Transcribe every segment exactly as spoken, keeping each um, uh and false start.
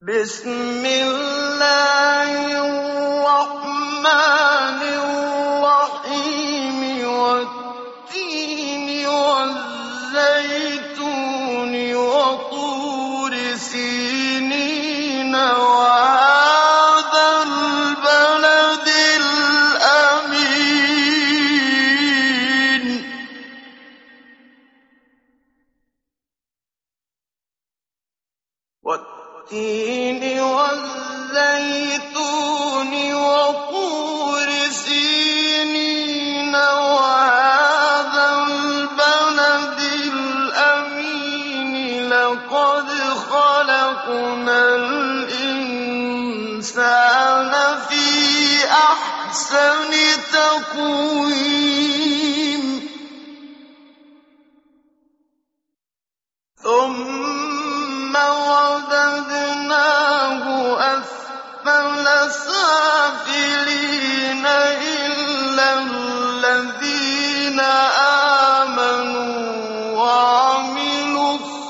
بسم الله الرحمن الرحيم والتين والزيتون وطور سينين وهذا البلد الأمين والتين والزيتون وطور سينين وهذا البلد الأمين لقد خلقنا الإنسان في أحسن تقويم ثم رددناه أسفل سافلين إلا الذين آمنوا وعملوا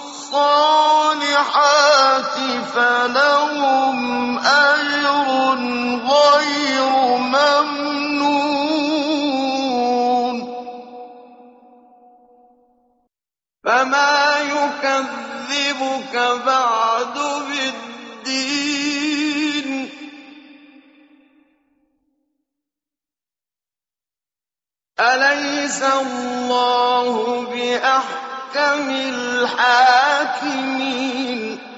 الصالحات فلهم أجر غير ممنون فما يكذبك بعد بالدين أليس الله بأحكم الحاكمين